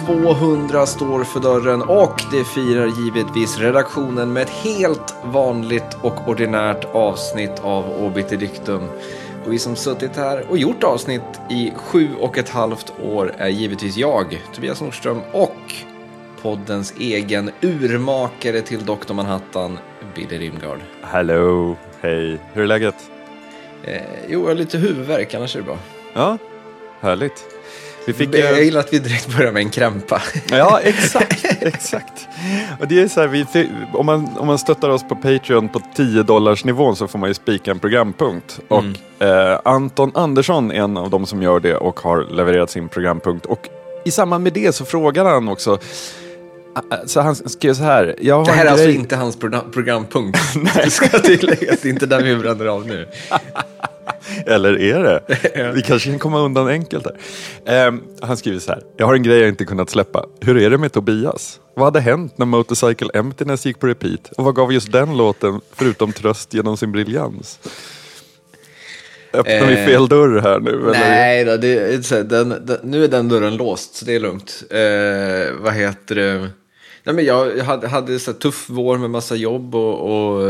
200 står för dörren och det firar givetvis redaktionen med ett helt vanligt och ordinärt avsnitt av Obiterdictum. Och vi som suttit här och gjort avsnitt i 7,5 år är givetvis jag, Tobias Nordström, och poddens egen urmakare till Dr. Manhattan, Billy Rimgard. Hallå, hej. Hur är läget? Jo, jag har lite huvudvärk, annars är det bra. Ja, härligt. Jag gillar att vi direkt börjar med en krämpa. Ja, exakt. Och det är så här, om man stöttar oss på Patreon på $10 så får man ju spika en programpunkt. Och Anton Andersson är en av dem som gör det och har levererat sin programpunkt. Och i samband med det så frågar han också, så han skrev så här. Det här är alltså inte hans programpunkt. Det ska tilläggas, det är inte den vi bränner av nu. Eller är det? Vi kanske kan komma undan enkelt här. Han skriver så här. Jag har en grej jag inte kunnat släppa. Hur är det med Tobias? Vad hade hänt när Motorcycle Emptiness gick på repeat? Och vad gav just den låten förutom tröst genom sin briljans? Öppnar vi fel dörr här nu? Nej då, nu är den dörren låst, så det är lugnt. Vad heter det? Nej, men jag hade så tuff vår med massa jobb och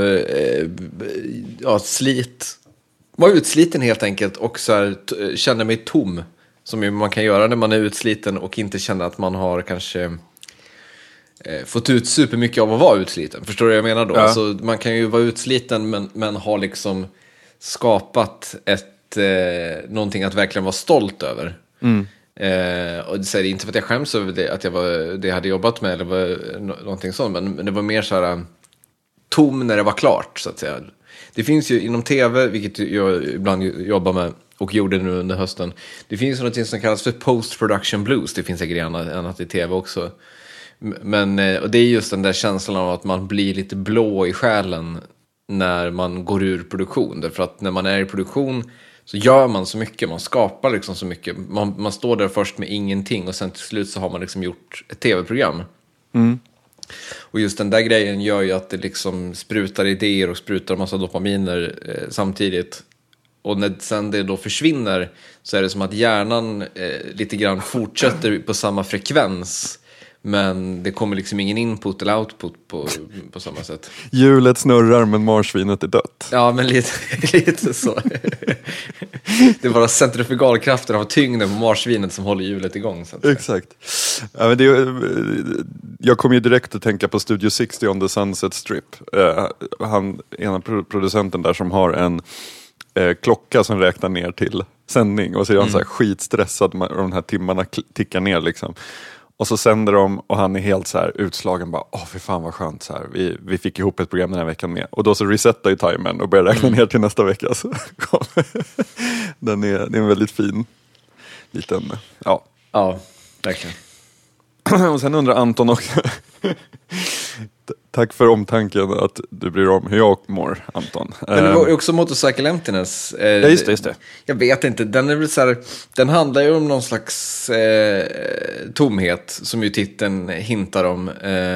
slit. Var utsliten helt enkelt och så här, kände mig tom. Som man kan göra när man är utsliten och inte känner att man har kanske fått ut supermycket av att vara utsliten. Förstår du vad jag menar då? Ja. Alltså, man kan ju vara utsliten men ha liksom skapat någonting att verkligen vara stolt över. Och det är inte för att jag skäms över det, att det hade jobbat med eller någonting sånt, men det var mer så här tom när det var klart, så att säga. Det finns ju inom tv, vilket jag ibland jobbar med och gjorde nu under hösten. Det finns något som kallas för post-production blues. Det finns säkert annat i tv också. Men och det är just den där känslan av att man blir lite blå i själen när man går ur produktion. Därför att när man är i produktion så gör man så mycket. Man skapar liksom så mycket. Man står där först med ingenting och sen till slut så har man liksom gjort ett tv-program. Och just den där grejen gör ju att det liksom sprutar idéer och sprutar en massa dopaminer samtidigt. Och när sen det då försvinner så är det som att hjärnan lite grann fortsätter på samma frekvens. Men det kommer liksom ingen input eller output på samma sätt. Hjulet snurrar men marsvinet är dött. Ja, men lite så. Det är bara centrifugalkraften av tyngden på marsvinet som håller hjulet igång. Så att säga. Exakt. Ja, men jag kom ju direkt att tänka på Studio 60 on the Sunset Strip. Ena producenten där som har en klocka som räknar ner till sändning. Och så är han så här skitstressad och de här timmarna tickar ner liksom. Och så sänder de och han är helt så här utslagen. Bara, för fan vad skönt så här. Vi fick ihop ett program den här veckan med. Och då så resetar ju timern och börjar räkna ner till nästa vecka. Så det är en väldigt fin liten, ja. Ja, verkligen. Och sen undrar Anton också. Tack för omtanken att du bryr om hur jag mår, Anton. Men det var också Motorcycle Emptiness. Ja, just det. Jag vet inte, den är väl så här, den handlar ju om någon slags tomhet som ju titeln hintar om.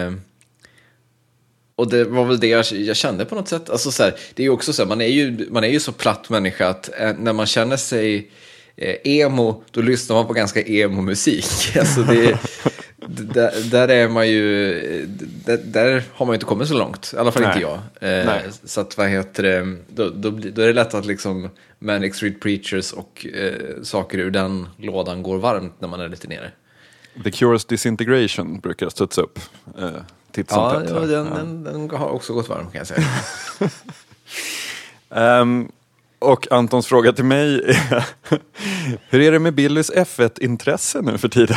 Och det var väl det jag kände på något sätt. Alltså så här, det är ju också så här, man är ju så platt människa att när man känner sig emo, då lyssnar man på ganska emo-musik. Alltså där är man ju där har man ju inte kommit så långt, i alla fall inte jag. Så att vad heter det, då är det lätt att liksom Manic Street Preachers och saker ur den lådan går varmt när man är lite nere. The Cure's Disintegration brukar studsa upp titt som tätt. Den har också gått varm, kan jag säga. Och Antons fråga till mig är, hur är det med Billys F1-intresse nu för tiden?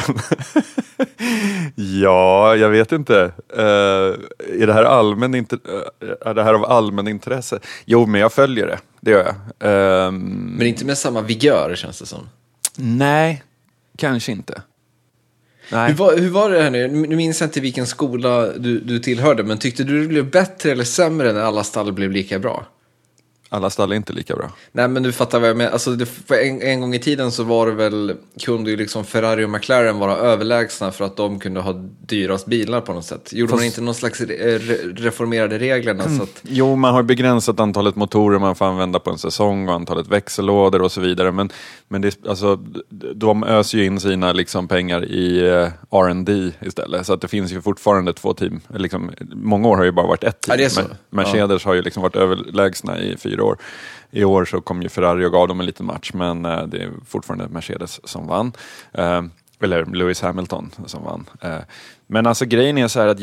Ja, jag vet inte. Är det här av allmän intresse? Jo, men jag följer det. Det gör jag. Men inte med samma vigör, känns det som. Nej, kanske inte. Nej. Hur var det här nu? Nu minns jag inte vilken skola du tillhörde, men tyckte du det blev bättre eller sämre när alla stall blev lika bra? Alla stall är inte lika bra. Nej, men du fattar vad jag menar. Alltså, en gång i tiden så var det väl, kunde ju liksom Ferrari och McLaren vara överlägsna för att de kunde ha dyrast bilar på något sätt. Gjorde man inte någon slags reformerade reglerna? Så att... Jo, man har begränsat antalet motorer man får använda på en säsong och antalet växellådor och så vidare. Men det, alltså, de öser ju in sina liksom pengar i R&D istället. Så att det finns ju fortfarande 2 team. Liksom, många år har ju bara varit ett team. Ja, det är så. Mercedes har ju liksom varit överlägsna i 4 år. I år så kom ju Ferrari och gav dem en liten match, men det är fortfarande Mercedes som vann. Eller Lewis Hamilton som vann. Men alltså grejen är så här att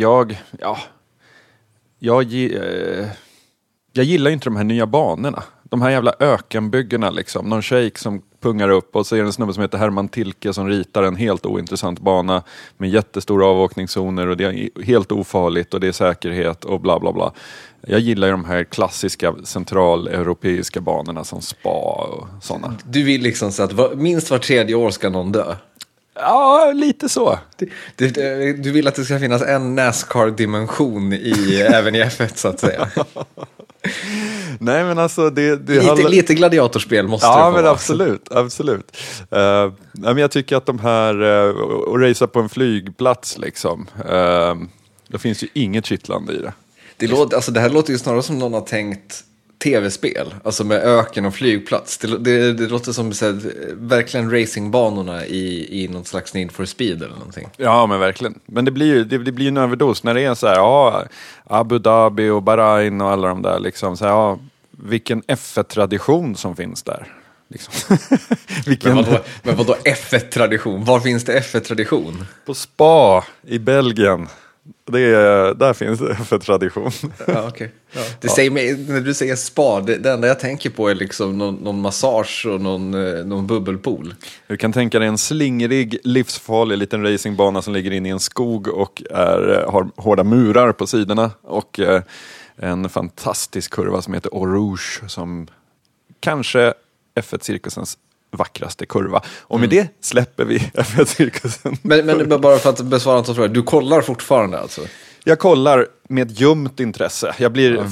jag gillar inte de här nya banorna. De här jävla ökenbyggena liksom. Någon shake som pungar upp och så är det en snubbe som heter Herman Tilke som ritar en helt ointressant bana med jättestora avåkningszoner och det är helt ofarligt och det är säkerhet och bla bla bla. Jag gillar ju de här klassiska centraleuropeiska banorna som Spa och sådana. Du vill liksom så att minst var 3:e år ska någon dö? Ja, lite så. Du vill att det ska finnas en NASCAR-dimension även i F1 så att säga. Nej, men alltså lite gladiatorspel måste det få. Ja, men absolut. Men jag tycker att de här att racea på en flygplats liksom, det finns ju inget kittlande i det. Det här låter ju snarare som någon har tänkt tv-spel, alltså med öken och flygplats. Det låter som så här, verkligen racingbanorna i någon slags Need for Speed eller någonting. Ja, men verkligen. Men det blir ju en överdos när det är så här, Abu Dhabi och Bahrain och alla de där liksom så här, vilken F1-tradition som finns där. Liksom. Men vadå F1-tradition? Var finns det F1-tradition? På Spa i Belgien. Där finns det för tradition. Ja, okay. Ja. När du säger spa, det enda jag tänker på är liksom någon massage och någon bubbelpool. Du kan tänka dig en slingrig, livsfarlig liten racingbana som ligger inne i en skog och har hårda murar på sidorna och en fantastisk kurva som heter Eau Rouge som kanske F1-cirkusens vackraste kurva. Och med det släpper vi F1-cirkusen. Men bara för att besvara en fråga, du kollar fortfarande alltså? Jag kollar med ljumt intresse. Jag blir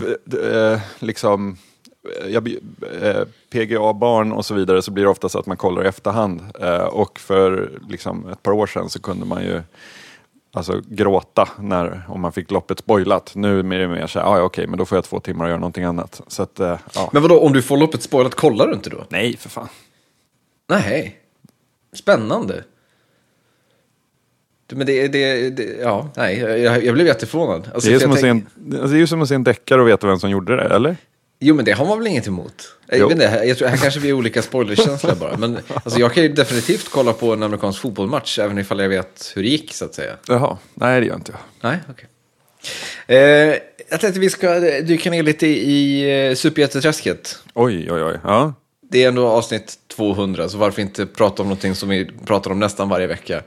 PGA-barn och så vidare, så blir det ofta så att man kollar i efterhand. Och för liksom ett par år sedan så kunde man ju alltså gråta om man fick loppet spoilat. Nu är det mer så här, okej, men då får jag 2 timmar att göra någonting annat. Så att, Men vadå, om du får loppet spoilat, kollar du inte då? Nej, för fan. Nej, spännande. Men jag blev jätteförvånad. Alltså, det är ju som att se en deckare och veta vem som gjorde det, eller? Jo, men det har man väl inget emot. Jag tror här kanske vi är olika spoilerkänsliga bara. Men alltså, jag kan ju definitivt kolla på en amerikansk fotbollsmatch även ifall jag vet hur det gick, så att säga. Jaha, nej det gör inte jag. Nej, okej. Jag tänkte vi ska dyka ner lite i superjätteträsket. Oj, ja. Det är ändå avsnitt 200, så varför inte prata om någonting som vi pratar om nästan varje vecka.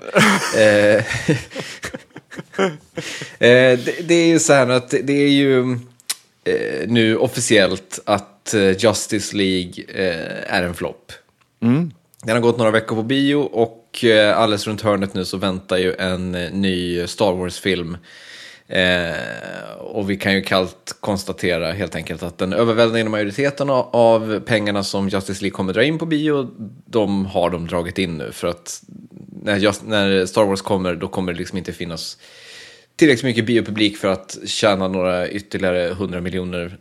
Det är ju så här att det är ju nu officiellt att Justice League är en flopp. Den har gått några veckor på bio och alldeles runt hörnet nu så väntar ju en ny Star Wars-film. Och vi kan ju kallt konstatera helt enkelt att den överväldigande majoriteten av pengarna som Justice League kommer dra in på bio, de har de dragit in nu, för att när Star Wars kommer, då kommer det liksom inte finnas tillräckligt mycket biopublik för att tjäna några ytterligare $100 miljoner.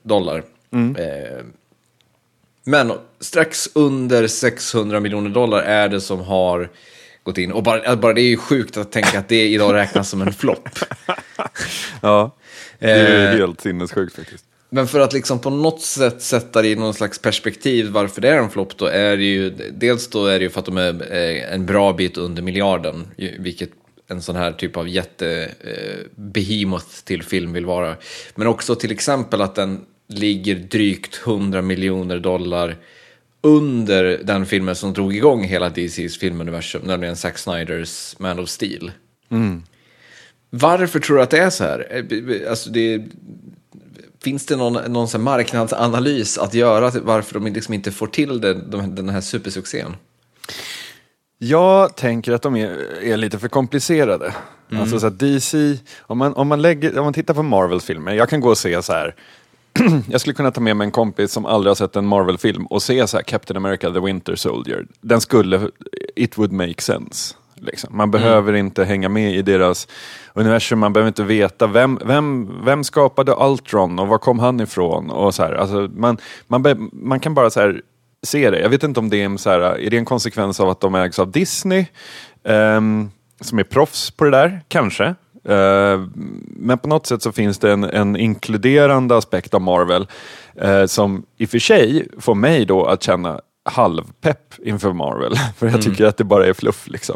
Men strax under $600 miljoner är det som har gått in. Och bara det är ju sjukt att tänka att det idag räknas som en flopp. Ja, det är helt sinnessjukt faktiskt. Men för att liksom på något sätt sätta det i någon slags perspektiv varför det är en flopp, då är det ju dels då är det ju för att de är en bra bit under miljarden, vilket en sån här typ av behemoth till film vill vara. Men också till exempel att den ligger drygt $100 miljoner under den filmen som drog igång hela DCs filmuniversum, nämligen Zack Snyders Man of Steel. Varför tror du att det är så här? Alltså finns det någon sån marknadsanalys att göra varför de liksom inte får till den här supersuccén? Jag tänker att de är lite för komplicerade. Alltså så att DC, om man tittar på Marvels filmer, jag kan gå och se så här jag skulle kunna ta med mig en kompis som aldrig har sett en Marvel-film och se så här Captain America The Winter Soldier. It would make sense. Liksom. Man behöver inte hänga med i deras universum, man behöver inte veta vem skapade Ultron och var kom han ifrån och så här. Alltså, man kan bara så här se det. Jag vet inte om det är en, så här, är det en konsekvens av att de ägs av Disney som är proffs på det där, kanske. Men på något sätt så finns det en inkluderande aspekt av Marvel som i och för sig får mig då att känna halvpepp inför Marvel. För jag tycker att det bara är fluff liksom.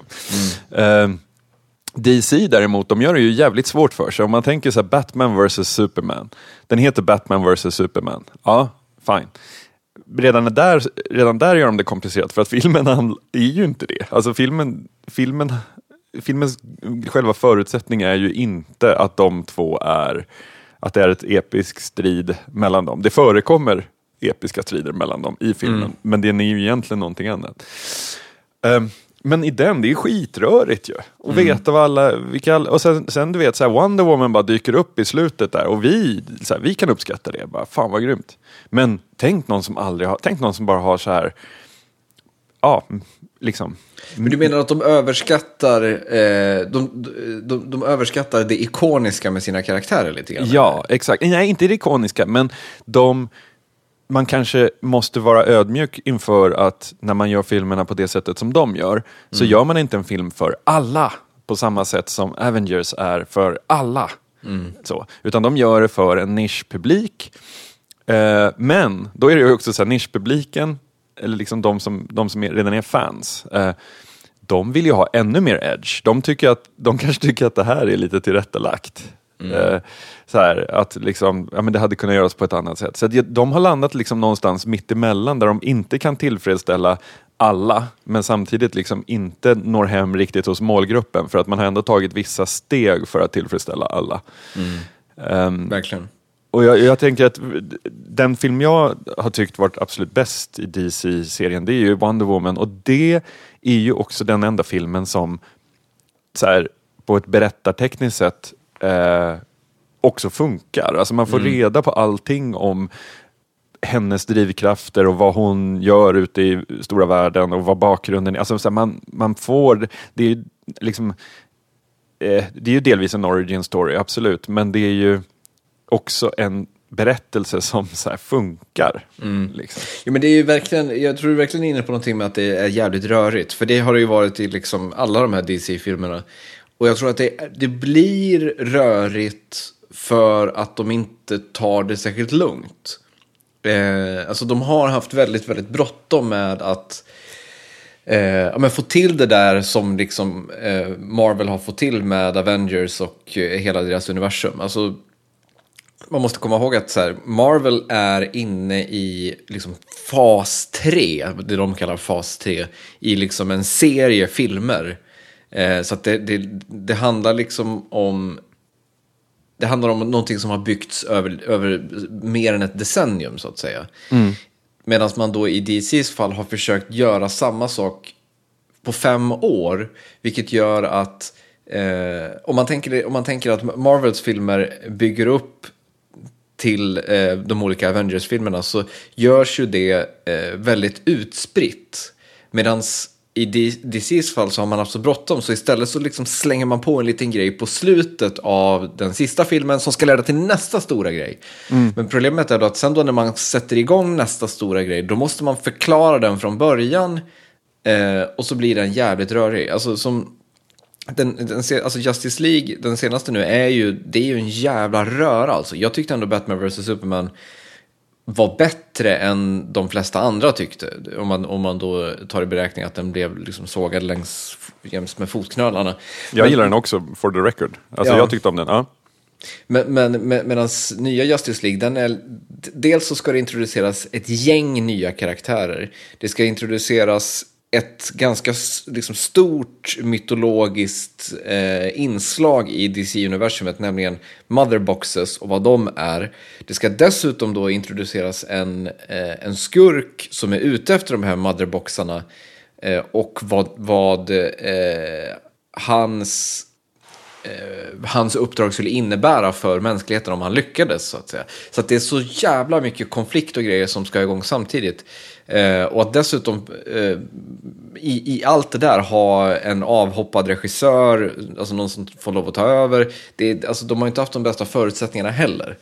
DC däremot, de gör det ju jävligt svårt för sig. Om man tänker så här, Batman vs Superman. Den heter Batman vs Superman. Ja, fine. Redan där gör de det komplicerat, för att filmen är ju inte det. Alltså filmens själva förutsättning är ju inte att de två att det är ett episk strid mellan dem. Det förekommer episka strider mellan dem i filmen, men det är ju egentligen någonting annat. Men i den, det är skitrörigt ju. Och veta vad och sen du vet, så här, Wonder Woman bara dyker upp i slutet där, och vi kan uppskatta det. Bara, fan vad grymt. Men tänk någon som bara har så här, ja, liksom. Men du menar att de överskattar de överskattar det ikoniska med sina karaktärer lite grann? Ja, exakt. Nej, inte det ikoniska, men man kanske måste vara ödmjuk inför att när man gör filmerna på det sättet som de gör, så gör man inte en film för alla på samma sätt som Avengers är för alla. Så. Utan de gör det för en nischpublik. Men då är det ju också så här, nischpubliken, eller liksom de som redan är fans, de vill ju ha ännu mer edge. De kanske tycker att det här är lite tillrättalagt. Så här, att liksom, ja, men det hade kunnat göras på ett annat sätt. Så de har landat liksom någonstans mitt emellan, där de inte kan tillfredsställa alla, men samtidigt liksom inte når hem riktigt hos målgruppen, för att man har ändå tagit vissa steg för att tillfredsställa alla. Verkligen. Och jag tänker att den film jag har tyckt varit absolut bäst i DC-serien, det är ju Wonder Woman, och det är ju också den enda filmen som så här, på ett berättartekniskt sätt också funkar. Alltså man får reda på allting om hennes drivkrafter och vad hon gör ute i stora världen och vad bakgrunden är. Alltså så här, man får, det är liksom det är ju delvis en origin story, absolut, men det är ju också en berättelse som så här funkar. Liksom. Ja, men det är ju verkligen, jag tror du är verkligen inne på någonting med att det är jävligt rörigt, för det har det ju varit i liksom alla de här DC-filmerna. Och jag tror att det blir rörigt för att de inte tar det särskilt lugnt. Alltså de har haft väldigt, väldigt bråttom med att få till det där som liksom Marvel har fått till med Avengers och hela deras universum. Alltså man måste komma ihåg att så här, Marvel är inne i liksom fas 3, det de kallar fas 3, i liksom en serie filmer. Så att det handlar liksom om, det handlar om någonting som har byggts över mer än ett decennium, så att säga. Medan man då i DCs fall har försökt göra samma sak på 5 år, vilket gör att om man tänker att Marvels filmer bygger upp till de olika Avengers-filmerna, så görs ju det väldigt utspritt. Medans i DCs fall så har man haft så bråttom, så istället så liksom slänger man på en liten grej på slutet av den sista filmen som ska leda till nästa stora grej. Men problemet är då att sen då när man sätter igång nästa stora grej, då måste man förklara den från början, och så blir den jävligt rörig. Alltså som alltså Justice League, den senaste nu, det är ju en jävla röra alltså. Jag tyckte ändå Batman vs Superman var bättre än de flesta andra tyckte, om man då tar i beräkning att den blev liksom sågad jäms med fotknölarna. Jag gillar den också, for the record. Alltså jag tyckte om den, ja. Men medans nya Justice League, dels så ska det introduceras ett gäng nya karaktärer. Det ska introduceras ett ganska liksom stort mytologiskt inslag i DC-universumet, nämligen Motherboxes och vad de är. Det ska dessutom då introduceras en skurk som är ute efter de här Motherboxarna, och vad hans hans uppdrag skulle innebära för mänskligheten om han lyckades, så att säga. Så att det är så jävla mycket konflikt och grejer som ska igång samtidigt. Och att dessutom i allt det där ha en avhoppad regissör, alltså någon som får lov att ta över. Alltså, de har inte haft de bästa förutsättningarna heller.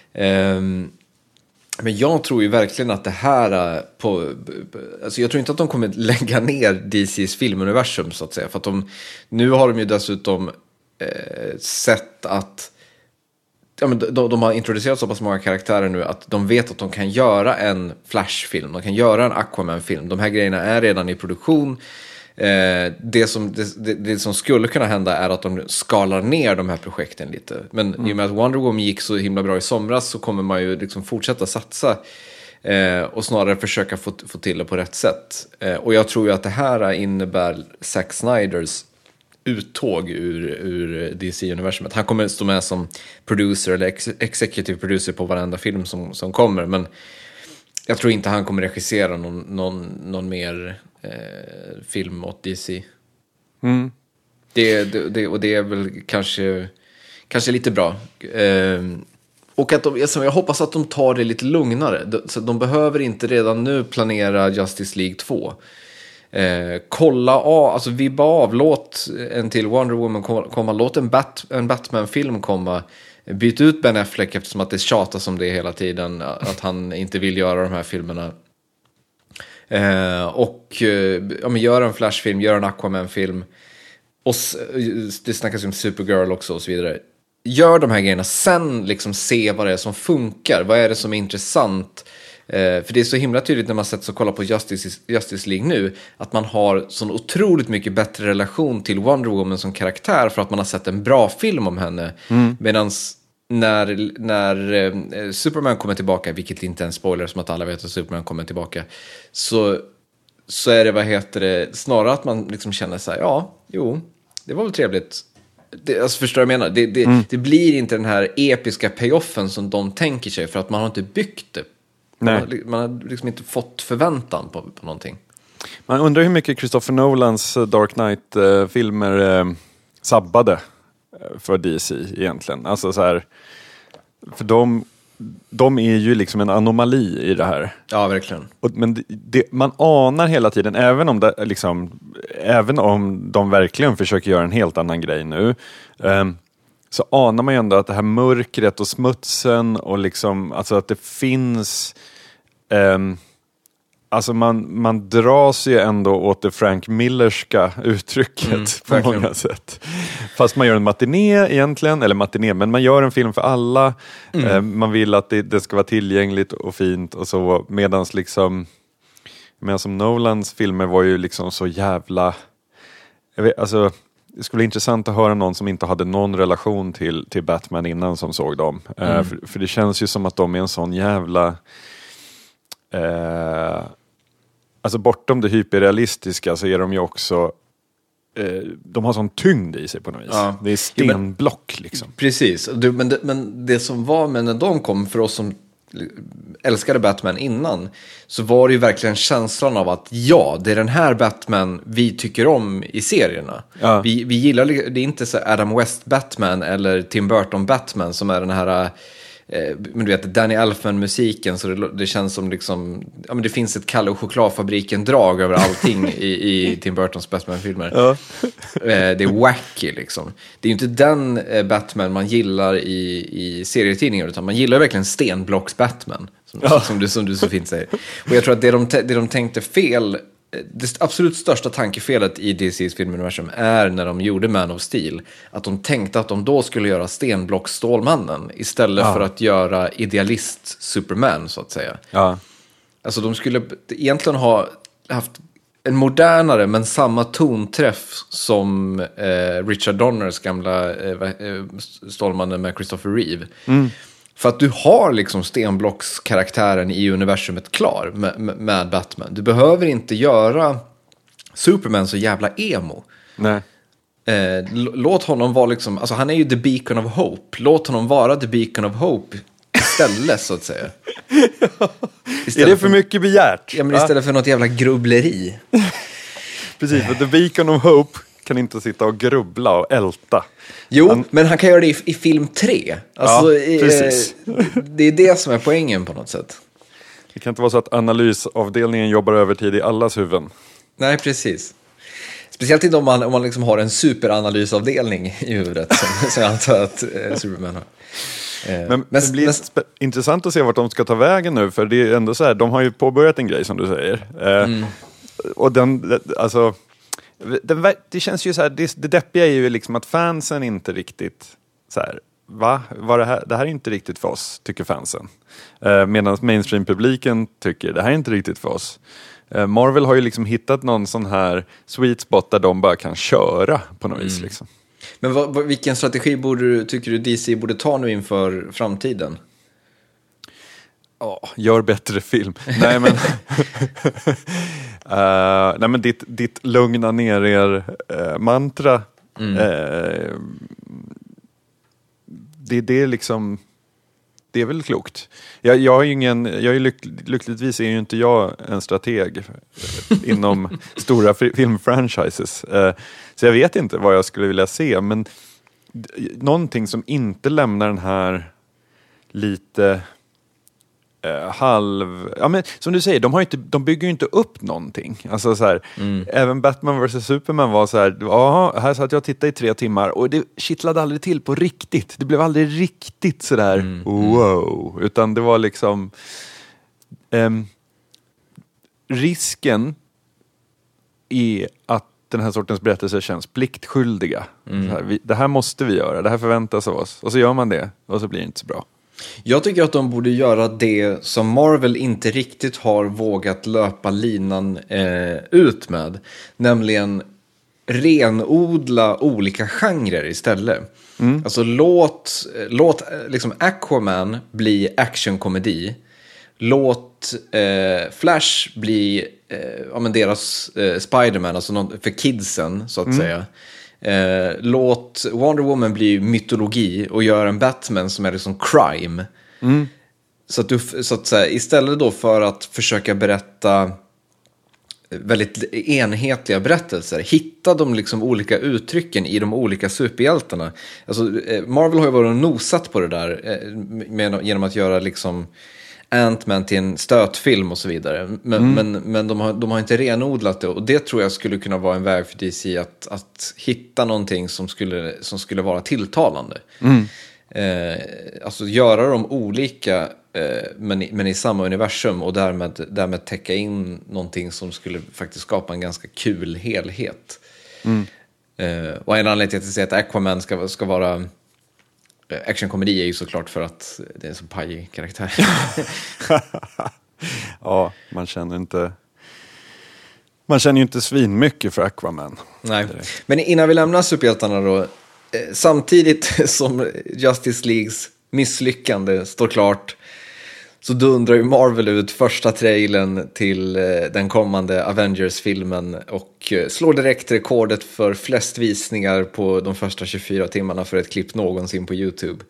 Men jag tror ju verkligen att det här alltså jag tror inte att de kommer lägga ner DCs filmuniversum, så att säga. För att nu har de ju dessutom sett att de har introducerat så pass många karaktärer nu att de vet att de kan göra en Flash-film, de kan göra en Aquaman-film. De här grejerna är redan i produktion. Det som skulle kunna hända är att de skalar ner de här projekten lite. Men i och med att Wonder Woman gick så himla bra i somras, så kommer man ju liksom fortsätta satsa och snarare försöka få till det på rätt sätt. Och jag tror ju att det här innebär Zack Snyders uttåg ur DC-universumet. Han kommer stå med som producer eller executive producer på varenda film som kommer, men jag tror inte han kommer regissera någon mer film åt DC. Och det är väl kanske lite bra. Och att jag hoppas att de tar det lite lugnare. Så de behöver inte redan nu planera Justice League 2. Alltså vibba av, låt en till Wonder Woman komma, låt en Batman-film komma. Byt ut Ben Affleck, eftersom att det tjatas om det hela tiden, att han inte vill göra de här filmerna. Gör en Flash-film, gör en Aquaman-film, och det snackas om Supergirl också och så vidare. Gör de här grejerna, sen liksom se vad det är som funkar, vad är det som är intressant. För det är så himla tydligt när man sätter sig och kollar på Justice League nu, att man har sån otroligt mycket bättre relation till Wonder Woman som karaktär för att man har sett en bra film om henne. Medan när Superman kommer tillbaka, vilket inte är en spoiler som att alla vet att Superman kommer tillbaka, så är det, snarare att man liksom känner så här, det var väl trevligt. Alltså förstår jag menar? Det blir inte den här episka payoffen som de tänker sig, för att man har inte byggt det. Man har liksom inte fått förväntan på någonting. Man undrar hur mycket Christopher Nolans Dark Knight-filmer sabbade för DC egentligen. Alltså så här, för de är ju liksom en anomali i det här. Ja, verkligen. Men man anar hela tiden, även om de verkligen försöker göra en helt annan grej nu, så anar man ju ändå att det här mörkret och smutsen och liksom, alltså att det finns alltså man dras ju ändå åt det Frank Millerska uttrycket på många sätt. Fast man gör en matiné, men man gör en film för alla. Man vill att det ska vara tillgängligt och fint och så, medans liksom, men som Nolans filmer var ju liksom så jävla, alltså det skulle vara intressant att höra någon som inte hade någon relation till Batman innan som såg dem. För det känns ju som att de är en sån jävla alltså bortom det hyperrealistiska så är de ju också de har sån tyngd i sig på något vis. Ja. Det är stenblock liksom. Precis, men det som var med när de kom, för oss som älskade Batman innan, så var det ju verkligen känslan av att det är den här Batman vi tycker om i serierna. Ja. Vi gillar, det är inte så Adam West Batman eller Tim Burton Batman som är den här men du vet, Danny Elfman-musiken, så det känns som liksom, men det finns ett Kalle och chokladfabriken-drag över allting i Tim Burtons Batman-filmer. Ja. Det är wacky liksom. Det är ju inte den Batman man gillar i serietidningar, utan man gillar verkligen stenblocks Batman, som du så fint säger. Och jag tror att det de tänkte fel, det absolut största tankefelet i DCs filmuniversum är när de gjorde Man of Steel, att de tänkte att de då skulle göra stenblocks Stålmannen istället för att göra idealist Superman, så att säga. Ja. Alltså de skulle egentligen ha haft en modernare men samma tonträff som Richard Donners gamla Stålmannen med Christopher Reeve. För att du har liksom stenblockskaraktären i universumet klar med Batman. Du behöver inte göra Superman så jävla emo. Nej. Låt honom vara liksom, alltså han är ju the beacon of hope. Låt honom vara the beacon of hope istället, så att säga. Är det för mycket begärt? Ja, men istället för något jävla grubbleri. Precis, för the beacon of hope kan inte sitta och grubbla och älta. Jo, men han kan göra det i film 3. Alltså, Ja, precis. Det är det som är poängen på något sätt. Det kan inte vara så att analysavdelningen jobbar övertid i allas huvuden. Nej, precis. Speciellt inte om man liksom har en superanalysavdelning i huvudet som jag antar att Superman har. Men det blir intressant att se vart de ska ta vägen nu, för det är ändå så här, de har ju påbörjat en grej som du säger. Och alltså, det känns ju så här, det deppiga är ju liksom att fansen inte riktigt så här, det här är inte riktigt för oss, tycker fansen. Medan mainstream-publiken tycker det här är inte riktigt för oss. Marvel har ju liksom hittat någon sån här sweet spot där de bara kan köra på något vis liksom. Men vilken strategi tycker du DC borde ta nu inför framtiden? Gör bättre film. Nej men nej men ditt lugna ner er mantra det är liksom, det är väl klokt. Lyckligtvis är ju inte jag en strateg inom stora filmfranchises. Så jag vet inte vad jag skulle vilja se, men någonting som inte lämnar den här lite ja men som du säger, de bygger ju inte upp någonting. Alltså så här, även Batman vs Superman var så här, här satt jag och tittade i 3 timmar och det kittlade aldrig till på riktigt. Det blev aldrig riktigt så där wow, utan det var liksom risken är att den här sortens berättelser känns pliktskyldiga. Det här måste vi göra, det här förväntas av oss. Och så gör man det och så blir det inte så bra. Jag tycker att de borde göra det som Marvel inte riktigt har vågat löpa linan ut med. Nämligen renodla olika genrer istället. Alltså låt liksom Aquaman bli actionkomedi. Låt Flash bli deras Spider-Man, alltså för kidsen så att säga. Låt Wonder Woman bli mytologi och gör en Batman som är liksom crime. Så att säga, istället då för att försöka berätta väldigt enhetliga berättelser, hitta de liksom olika uttrycken i de olika superhjältarna. Alltså, Marvel har ju varit nosat på det där genom att göra liksom Ant-Man till en stötfilm och så vidare. Men de har inte renodlat det. Och det tror jag skulle kunna vara en väg för DC att hitta någonting som skulle vara tilltalande. Alltså göra dem olika men i samma universum och därmed täcka in någonting som skulle faktiskt skapa en ganska kul helhet. Och en anledning till att säga att Aquaman ska vara actionkomedi är ju såklart för att det är en så pajig karaktär. Ja, man känner ju inte svin mycket för Aquaman. Nej, men innan vi lämnar superhjältarna då, samtidigt som Justice Leagues misslyckande står klart, så dundrar ju Marvel ut första trailern till den kommande Avengers-filmen och slår direkt rekordet för flest visningar på de första 24 timmarna för ett klipp någonsin på YouTube.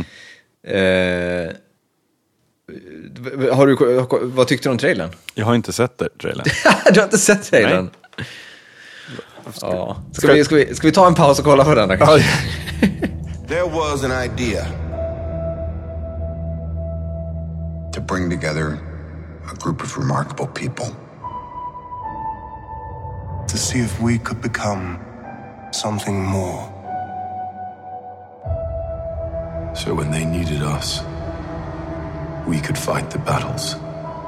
Vad tyckte du om trailern? Jag har inte sett trailern. Du har inte sett trailern? Ja. Ska vi ta en paus och kolla på den? There was an idea to bring together a group of remarkable people. To see if we could become something more. So when they needed us, we could fight the battles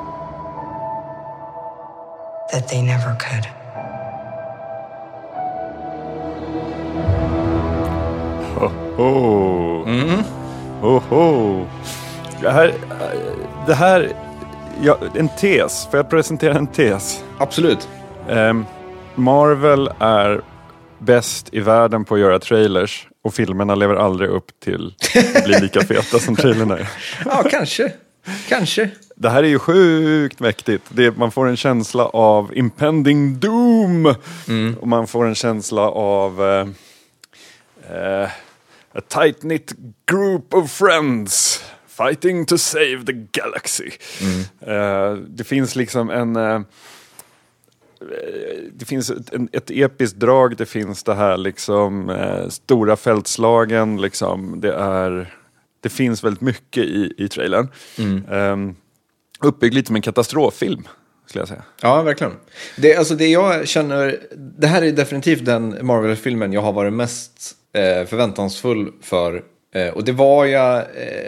that they never could. Det här en tes. Får jag presentera en tes? Absolut. Marvel är bäst i världen på att göra trailers och filmerna lever aldrig upp till att bli lika feta som trailerna är. Ja, kanske. Det här är ju sjukt mäktigt. Man får en känsla av impending doom. Och man får en känsla av a tight-knit group of friends fighting to save the galaxy. Det finns liksom det finns ett episkt drag, det finns det här liksom stora fältslagen, liksom, det finns väldigt mycket i trailern. Uppbyggd lite som en katastroffilm, skulle jag säga. Ja, verkligen. Det jag känner, det här är definitivt den Marvel-filmen jag har varit mest förväntansfull för. Och det var jag,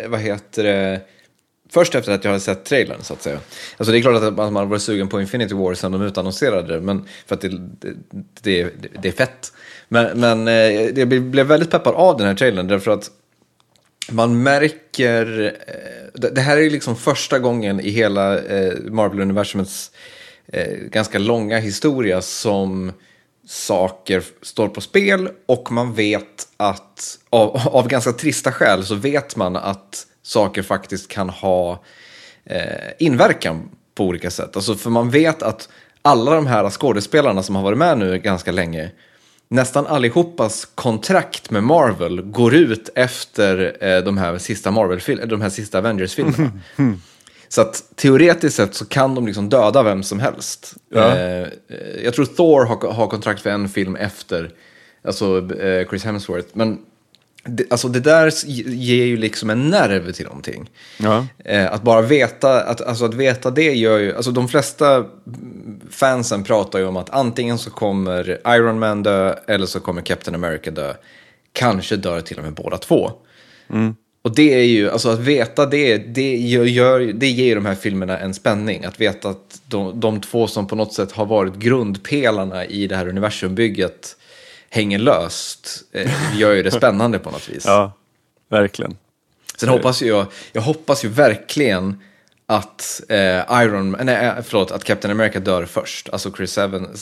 först efter att jag hade sett trailern, så att säga. Alltså det är klart att man var sugen på Infinity War sen de utannonserade det, men för att det är fett. Men det blev väldigt peppad av den här trailern, därför att man märker, det här är liksom första gången i hela Marvel-universumets ganska långa historia som saker står på spel, och man vet att av ganska trista skäl så vet man att saker faktiskt kan ha inverkan på olika sätt. Alltså för man vet att alla de här skådespelarna som har varit med nu ganska länge, nästan allihopas kontrakt med Marvel går ut efter de här sista Avengers-filmerna. Så att teoretiskt sett så kan de liksom döda vem som helst. Ja. Jag tror Thor har kontrakt för en film efter, alltså Chris Hemsworth. Men det där ger ju liksom en nerv till någonting. Ja. Att bara veta, att veta det gör ju, alltså de flesta fansen pratar ju om att antingen så kommer Iron Man dö eller så kommer Captain America dö. Kanske dör till och med båda två. Och det är ju, alltså att veta det ger de här filmerna en spänning. Att veta att de två som på något sätt har varit grundpelarna i det här universumbygget hänger löst, gör ju det spännande på något vis. Ja, verkligen. Sen hoppas jag hoppas ju verkligen att att Captain America dör först. Alltså Chris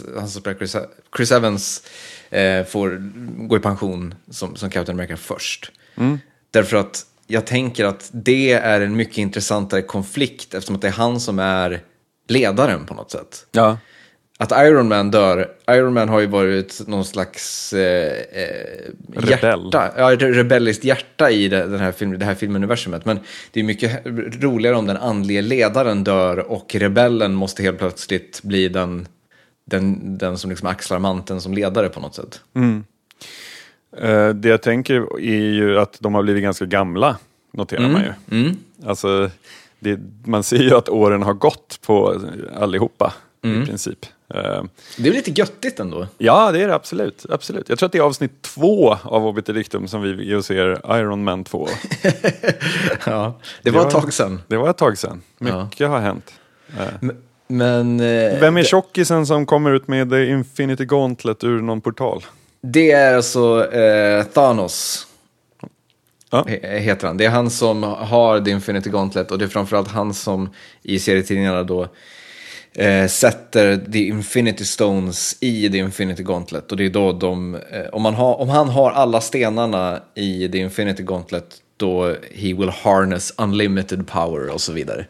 Evans får gå i pension som Captain America först. Därför att jag tänker att det är en mycket intressantare konflikt, eftersom att det är han som är ledaren på något sätt. Ja. Att Iron Man dör. Iron Man har ju varit någon slags rebelliskt hjärta i det här filmuniversumet. Men det är mycket roligare om den andliga ledaren dör och rebellen måste helt plötsligt bli den som liksom axlar manteln som ledare på något sätt. Det jag tänker är ju att de har blivit ganska gamla, noterar man ju. Alltså, man ser ju att åren har gått på allihopa i princip. Det är lite göttigt ändå. Ja, det är det absolut. Jag tror att det är avsnitt 2 av Obiter Dictum som vi ser Iron Man 2. Ja, det var ett tag sedan. Det var ett tag sedan. Mycket har hänt. Men vem är tjockisen som kommer ut med The Infinity Gauntlet ur någon portal? Det är alltså Thanos. Heter han. Det är han som har The Infinity Gauntlet, och det är framförallt han som i serietidningarna då sätter The Infinity Stones i The Infinity Gauntlet. Och det är då om han har alla stenarna i The Infinity Gauntlet, då he will harness unlimited power och så vidare.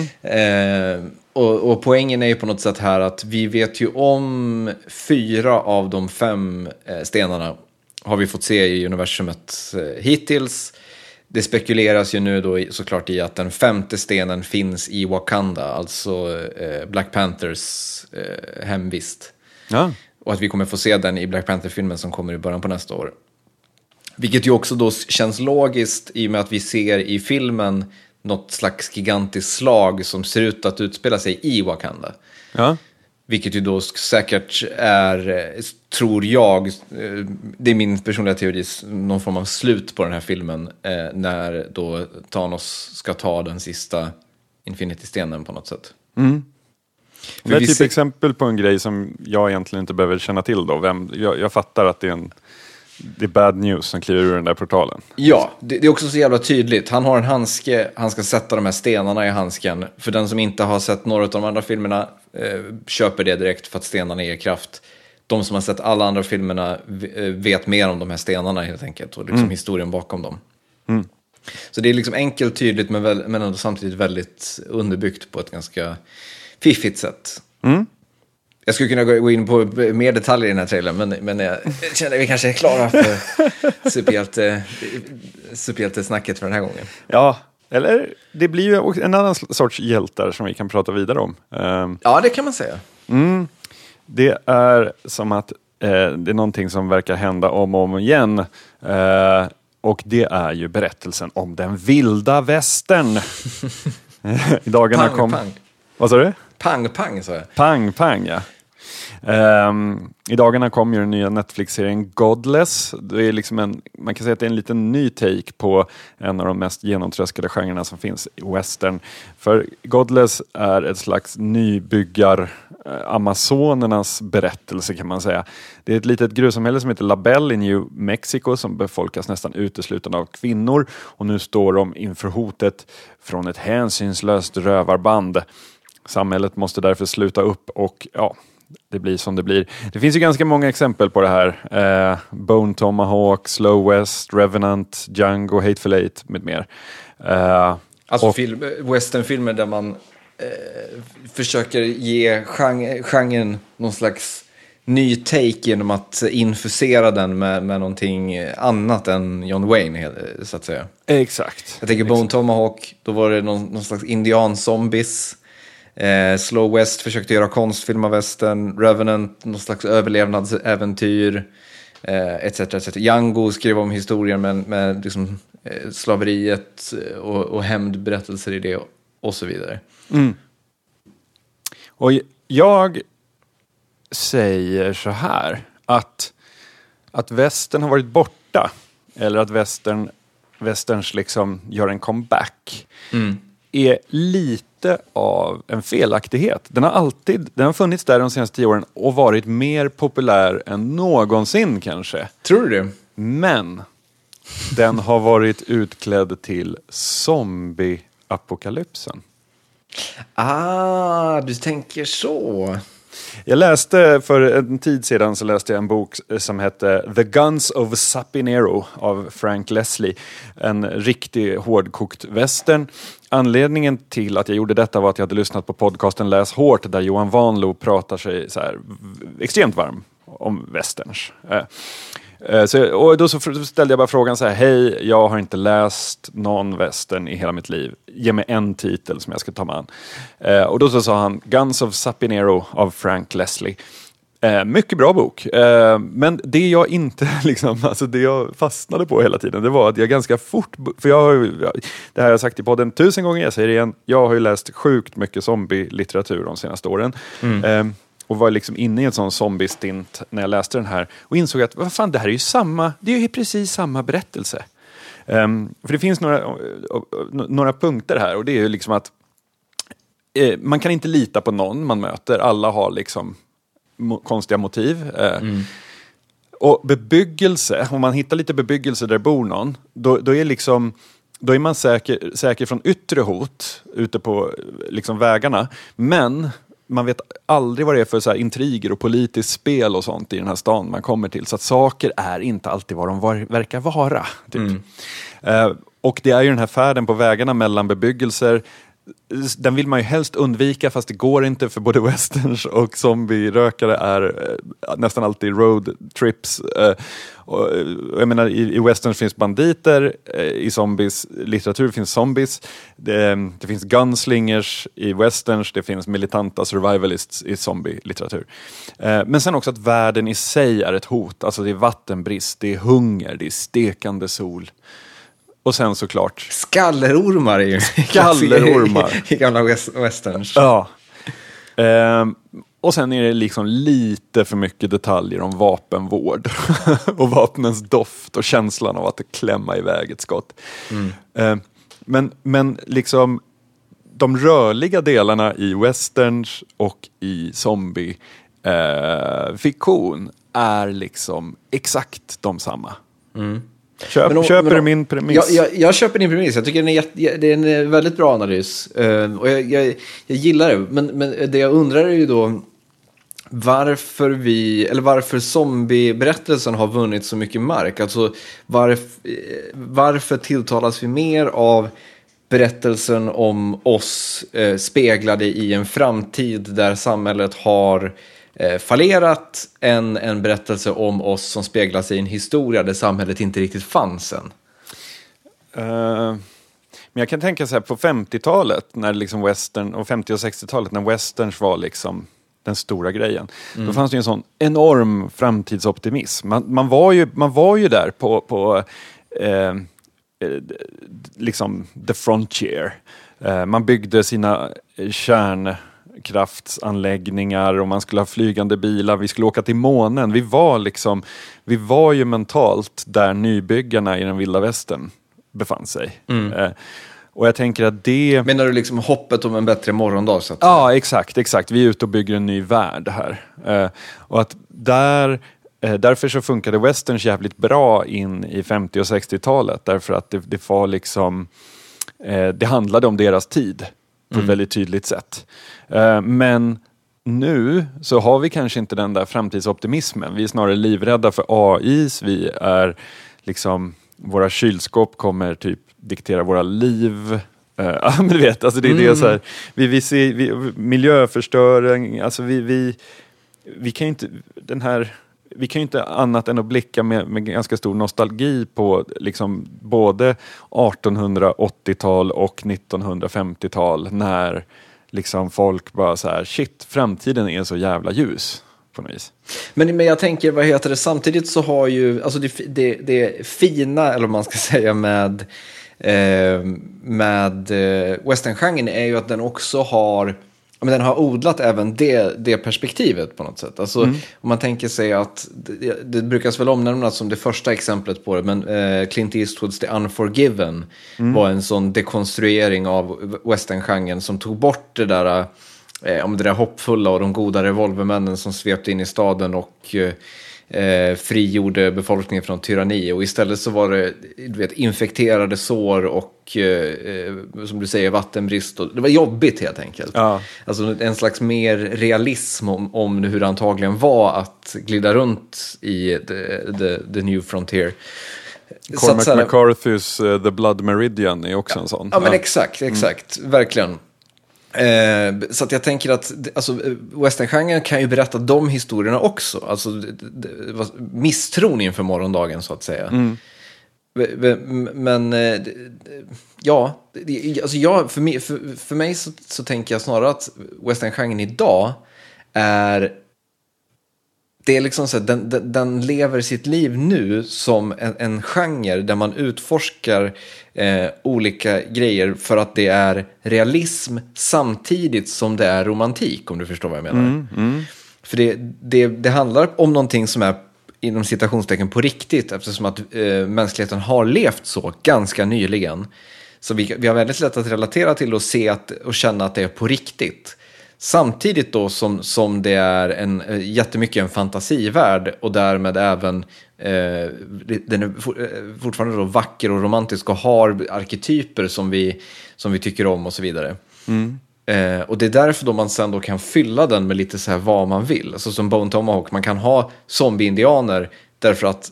Och poängen är ju på något sätt här att vi vet ju om 4 av de 5 stenarna har vi fått se i universumet hittills. Det spekuleras ju nu då såklart i att den 5:e stenen finns i Wakanda, alltså Black Panthers hemvist. Ja. Och att vi kommer få se den i Black Panther-filmen som kommer i början på nästa år. Vilket ju också då känns logiskt i och med att vi ser i filmen något slags gigantiskt slag som ser ut att utspela sig i Wakanda. Ja. Vilket ju då säkert är, tror jag, det är min personliga teori, någon form av slut på den här filmen när då Thanos ska ta den sista Infinity-stenen på något sätt. Det är typ exempel på en grej som jag egentligen inte behöver känna till då. Jag fattar att det är bad news som kliver ur den där portalen. Ja, det är också så jävla tydligt. Han har en handske, han ska sätta de här stenarna i handsken. För den som inte har sett några av de andra filmerna köper det direkt för att stenarna ger kraft. De som har sett alla andra filmerna vet mer om de här stenarna helt enkelt. Och liksom historien bakom dem. Så det är liksom enkelt, tydligt men ändå samtidigt väldigt underbyggt på ett ganska fiffigt sätt. Jag skulle kunna gå in på mer detaljer i den här trailern, men jag känner att vi kanske är klara för superhjältesnacket för den här gången. Ja, eller det blir ju en annan sorts hjältar som vi kan prata vidare om. Ja, det kan man säga. Det är som att det är någonting som verkar hända om och om igen. Och det är ju berättelsen om den vilda västern. I dagarna Pang. Vad sa du? Pang, sa jag. Pang, ja. I dagarna kom ju den nya Netflix-serien Godless. Det är liksom man kan säga att det är en liten ny take på en av de mest genomtröskade genrerna som finns i western. För Godless är ett slags nybyggar amazonernas berättelse, kan man säga. Det är ett litet gruvsamhälle som heter La Belle i New Mexico som befolkas nästan uteslutande av kvinnor, och nu står de inför hotet från ett hänsynslöst rövarband. Samhället måste därför sluta upp och det blir som det blir. Det finns ju ganska många exempel på det här. Bone Tomahawk, Slow West, Revenant, Django, Hateful Eight med mer. Alltså westernfilmer där man försöker ge genren någon slags ny take genom att infusera den med någonting annat än John Wayne, så att säga. Exakt. Jag tänker Bone Tomahawk, då var det någon slags indian-zombies. Slow West försökte göra konstfilm av western. Revenant, någon slags överlevnadsäventyr, etc. Django skrev om historien med liksom, slaveriet och hämndberättelser i det och så vidare. Mm. Och jag säger så här att västern har varit borta, eller att västerns liksom gör en comeback, är lite av en felaktighet. Den har funnits där de senaste 10 åren och varit mer populär än någonsin kanske. Tror du det? Men den har varit utklädd till zombie-apokalypsen. Du tänker så. Jag läste för en tid sedan en bok som hette The Guns of Sapinero av Frank Leslie. En riktig hårdkokt western. Anledningen till att jag gjorde detta var att jag hade lyssnat på podcasten Läs hårt, där Johan Vanlo pratar sig så här extremt varm om westerns. Och då så ställde jag bara frågan så här: hej, jag har inte läst någon western i hela mitt liv. Ge mig en titel som jag ska ta med an. Och då så sa han Guns of Sapinero av Frank Leslie. Mycket bra bok. Men det jag inte det jag fastnade på hela tiden, det var att jag ganska fort, för det här har jag sagt i podden 1000 gånger, jag säger det igen, jag har ju läst sjukt mycket zombie-litteratur de senaste åren. Och var liksom inne i en sån zombie-stint när jag läste den här. Och insåg att, vad fan, det här är ju det är ju precis samma berättelse. För det finns några punkter här. Och det är ju liksom att man kan inte lita på någon man möter. Alla har liksom konstiga motiv. Och bebyggelse, om man hittar lite bebyggelse där bor någon, då är man säker från yttre hot ute på liksom vägarna. Men man vet aldrig vad det är för så här intriger och politiskt spel och sånt i den här stan man kommer till. Så att saker är inte alltid vad de verkar vara. Typ. Och det är ju den här färden på vägarna mellan bebyggelser. Den vill man ju helst undvika, fast det går inte, för både westerns och zombie-rökare är nästan alltid road trips. Och jag menar, i westerns finns banditer, i zombies litteratur finns zombies, det finns gunslingers i westerns, det finns militanta survivalists i zombie-litteratur. Men sen också att världen i sig är ett hot. Alltså det är vattenbrist, det är hunger, det är stekande sol. Och sen såklart skallerormar är ju i gamla westerns. Ja. Och sen är det liksom lite för mycket detaljer om vapenvård och vapnens doft och känslan av att klämma iväg ett skott. Men liksom de rörliga delarna i westerns och i zombie fiktion är liksom exakt de samma. Köper du min premiss? Jag köper din premiss. Jag tycker det är en väldigt bra analys. Och jag gillar det. Men det jag undrar är ju då varför zombieberättelsen har vunnit så mycket mark. Alltså varför tilltalas vi mer av berättelsen om oss speglade i en framtid där samhället har fallerat, en berättelse om oss som speglas i en historia där samhället inte riktigt fanns än. Men jag kan tänka så här, på 50-talet när liksom western, och 50- och 60-talet när westerns var liksom den stora grejen. Då fanns det ju en sån enorm framtidsoptimism. Man var ju där på liksom the frontier. Man byggde sina kärnkraftsanläggningar och man skulle ha flygande bilar, vi skulle åka till månen. Vi var ju mentalt där nybyggarna i den vilda västern befann sig. Och jag tänker att det... Menar du liksom hoppet om en bättre morgondag? Så att ja, exakt. Vi är ute och bygger en ny värld här. Och att därför så funkade westerns jävligt bra in i 50- och 60-talet. Därför att det var liksom... det handlade om deras tid på ett väldigt tydligt sätt. Men nu så har vi kanske inte den där framtidsoptimismen. Vi är snarare livrädda för AIs. Vi är liksom... Våra kylskåp kommer typ diktera våra liv. Ja, men du vet, alltså det är det så här. Vi ser miljöförstöring. Alltså vi kan ju inte vi kan ju inte annat än att blicka med ganska stor nostalgi på liksom både 1880-tal och 1950-tal när liksom folk bara så här, shit, framtiden är så jävla ljus på något vis. Men jag tänker, vad heter det, samtidigt så har ju, alltså det fina, eller vad man ska säga med westerngenren är ju att den också har, men den har odlat även det perspektivet på något sätt. Alltså om man tänker sig att det brukas väl omnämnas som det första exemplet på det, men Clint Eastwoods The Unforgiven var en sån dekonstruering av westerngenren som tog bort det där om det där hoppfulla och de goda revolvermännen som svepte in i staden och frigjorde befolkningen från tyranni. Och istället så var det, du vet, infekterade sår och som du säger, vattenbrist. Och det var jobbigt helt enkelt. Ja. Alltså en slags mer realism om hur det antagligen var att glida runt i the New Frontier. Cormac McCarthy's The Blood Meridian är också en sån. Ja, men exakt, verkligen. Så att jag tänker att alltså, westerngenren kan ju berätta de historierna också. Alltså misstron inför morgondagen så att säga. Men ja, alltså för mig så tänker jag snarare att westerngenren idag är, det är liksom så att den lever sitt liv nu som en genre där man utforskar olika grejer för att det är realism samtidigt som det är romantik, om du förstår vad jag menar. För det handlar om någonting som är inom citationstecken på riktigt, eftersom att mänskligheten har levt så ganska nyligen. Så vi har väldigt lätt att relatera till och se och känna att det är på riktigt. Samtidigt då som det är jättemycket en fantasivärld och därmed även den är fortfarande då vacker och romantisk och har arketyper som vi tycker om och så vidare. Och det är därför då man sen då kan fylla den med lite så här vad man vill. Alltså som Bone Tomahawk, man kan ha zombie-indianer därför att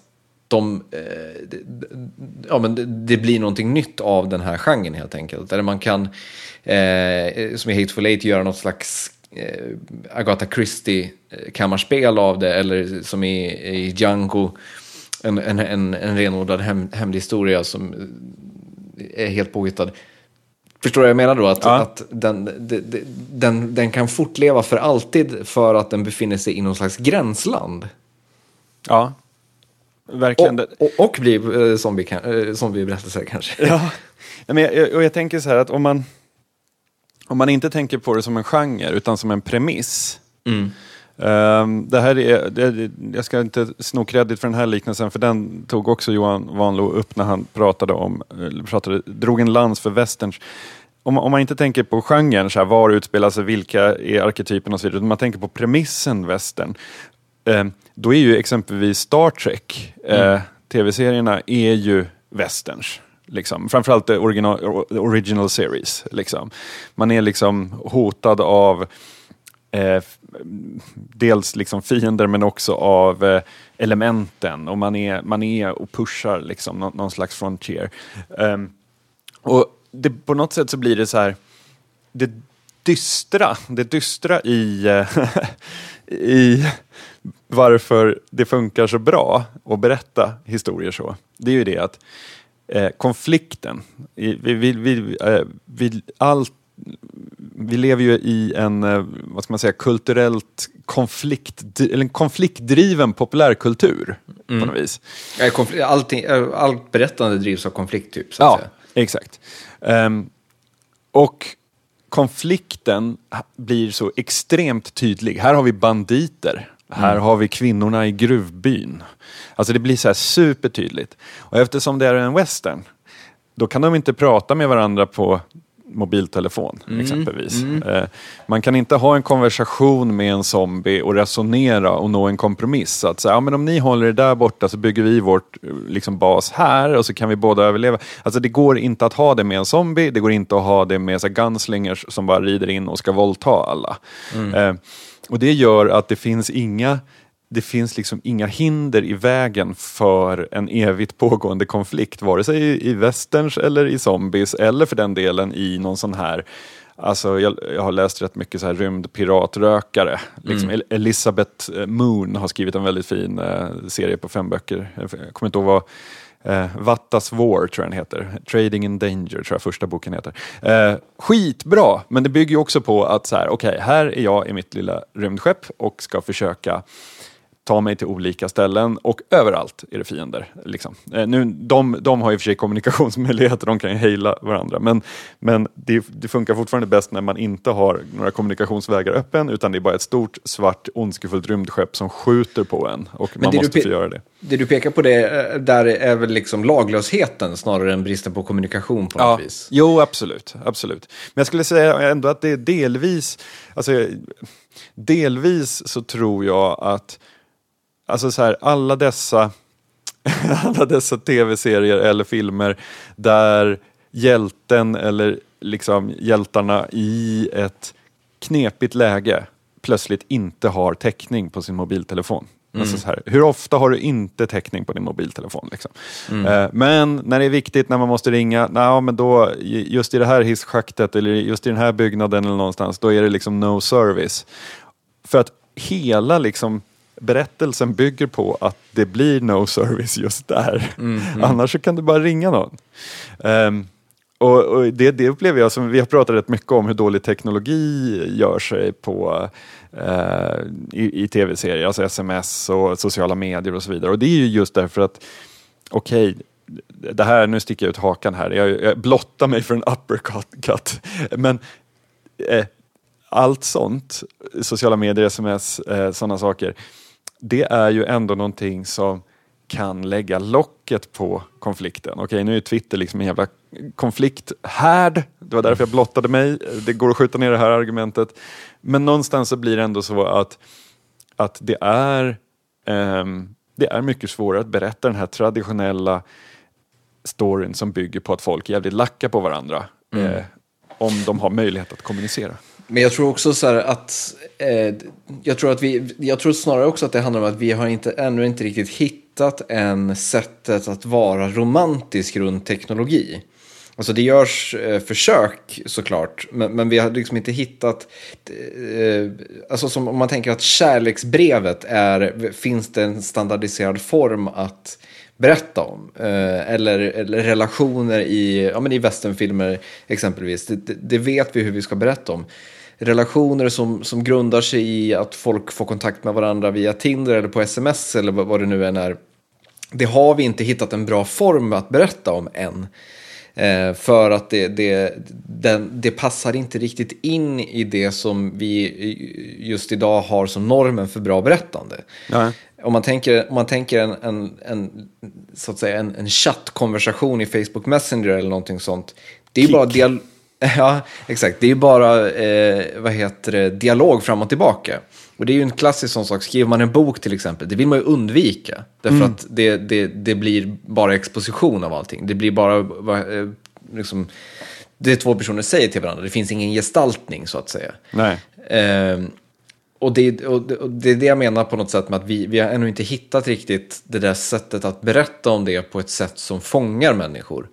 det blir någonting nytt av den här genren helt enkelt. Eller man kan som i Hateful Eight göra något slags Agatha Christie kammarspel av det, eller som i Django en renodlad hemlig historia som är helt påhittad. Förstår du vad jag menar då? Att den kan fortleva för alltid för att den befinner sig i någon slags gränsland. Ja. Verkligen. Och bli zombie-berättelser kanske. Ja. Men jag tänker så här att om man inte tänker på det som en genre utan som en premiss. Det här jag ska inte sno kredit för den här liknelsen, för den tog också Johan Vanlo upp när han drog en lans för westerns. Om man inte tänker på genren, så här, var utspelar sig, vilka är arketypen och så vidare, utan man tänker på premissen western. Då är ju exempelvis Star Trek, tv-serierna är ju westerns. Liksom. Framförallt the original series. Liksom. Man är liksom hotad av dels liksom fiender, men också av elementen. Och man är och pushar liksom någon slags frontier. Och på något sätt så blir det så här, det dystra i varför det funkar så bra att berätta historier så. Det är ju det att konflikten vid vi lever ju i en, vad ska man säga, kulturellt en konfliktdriven populärkultur på något vis. Allt berättande drivs av konflikt typ, så att säga. Exakt. Och konflikten blir så extremt tydlig. Här har vi banditer. Här har vi kvinnorna i gruvbyn. Alltså det blir så här supertydligt. Och eftersom det är en western, då kan de inte prata med varandra på mobiltelefon exempelvis. Man kan inte ha en konversation med en zombie och resonera och nå en kompromiss. Så att säga, ja, men om ni håller det där borta så bygger vi vårt liksom, bas här och så kan vi båda överleva. Alltså det går inte att ha det med en zombie, det går inte att ha det med så här, gunslingers som bara rider in och ska våldta alla. Och det gör att det finns liksom inga hinder i vägen för en evigt pågående konflikt, vare sig i westerns eller i zombies eller för den delen i någon sån här, alltså jag har läst rätt mycket så här rymdpiratrökare. Liksom Elizabeth Moon har skrivit en väldigt fin serie på 5 böcker. Jag kommer inte ihåg vad Vattas War tror jag den heter. Trading in Danger tror jag första boken heter. Skitbra, men det bygger ju också på att så här, okej, här är jag i mitt lilla rymdskepp och ska försöka ta mig till olika ställen och överallt är det fiender. Liksom. De har ju för sig kommunikationsmöjligheter, de kan ju hejla varandra. Men det funkar fortfarande bäst när man inte har några kommunikationsvägar öppen utan det är bara ett stort, svart, ondskefullt rymdskepp som skjuter på en och man måste få göra det. Det du pekar på det, där är väl liksom laglösheten snarare än bristen på kommunikation på något vis? Jo, absolut. Men jag skulle säga ändå att det är delvis så tror jag att alltså så här, alla dessa tv-serier eller filmer där hjälten eller liksom hjältarna i ett knepigt läge plötsligt inte har täckning på sin mobiltelefon. Alltså så här, hur ofta har du inte täckning på din mobiltelefon? Liksom? Men när det är viktigt, när man måste ringa, men då, just i det här hisschaktet eller just i den här byggnaden eller någonstans, då är det liksom no service. För att hela liksom berättelsen bygger på att det blir no service just där. Annars så kan du bara ringa någon. Och det upplever jag som vi har pratat rätt mycket om hur dålig teknologi gör sig på i tv-serier, alltså sms och sociala medier och så vidare. Och det är ju just därför att det här, nu sticker jag ut hakan här. Jag blottar mig för en uppercut. Men allt sånt, sociala medier, sms, sådana saker, det är ju ändå någonting som kan lägga locket på konflikten. Nu är Twitter liksom en jävla konflikthärd. Det var därför jag blottade mig. Det går att skjuta ner det här argumentet. Men någonstans så blir det ändå så att det är mycket svårare att berätta den här traditionella storyn som bygger på att folk är jävligt lacka på varandra. Om de har möjlighet att kommunicera. Men jag tror också så här att jag tror snarare också att det handlar om att vi har ännu inte riktigt hittat en sättet att vara romantisk runt teknologi. Alltså det görs försök såklart, men vi har liksom inte hittat alltså som om man tänker att kärleksbrevet finns det en standardiserad form att berätta om, eller relationer i westernfilmer exempelvis. Det vet vi hur vi ska berätta om. Relationer som grundar sig i att folk får kontakt med varandra via Tinder eller på sms eller vad det nu än är. Det har vi inte hittat en bra form att berätta om än. För att det passar inte riktigt in i det som vi just idag har som normen för bra berättande. Nej. Om man tänker så att säga en chattkonversation i Facebook Messenger eller någonting sånt. Det är ju bara ja, exakt. Det är ju bara dialog fram och tillbaka. Och det är ju en klassisk sån sak. Skriver man en bok till exempel, det vill man ju undvika. Därför att det blir bara exposition av allting. Det blir bara liksom, det två personer säger till varandra. Det finns ingen gestaltning så att säga. Nej. Och det är det jag menar på något sätt med att vi har ännu inte hittat riktigt det där sättet att berätta om det på ett sätt som fångar människor.